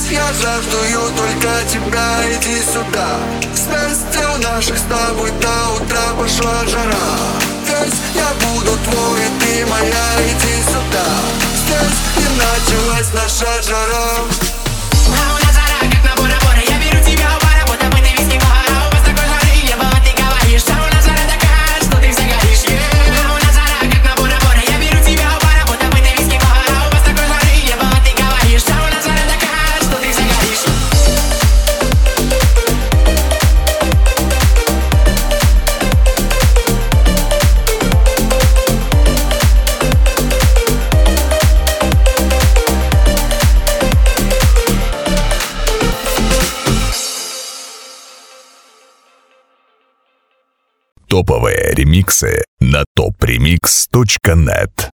Я жаждую только тебя, иди сюда. Вместе у наших с тобой до утра пошла жара. Здесь я буду твой, и ты моя, иди сюда. Здесь и началась наша жара. Топовые ремиксы на topremix.net.